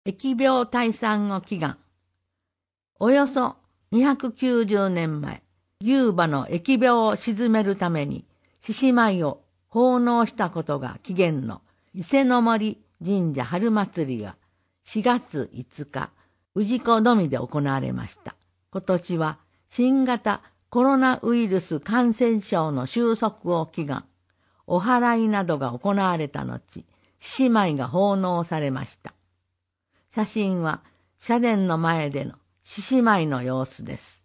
疫病退散を祈願。およそ290年前、牛馬の疫病を鎮めるために、獅子舞を奉納したことが起源の伊勢の森神社春祭りが4月5日、氏子のみで行われました。今年は新型コロナウイルス感染症の収束を祈願、お祓いなどが行われた後、獅子舞が奉納されました。写真は社殿の前での獅子舞の様子です。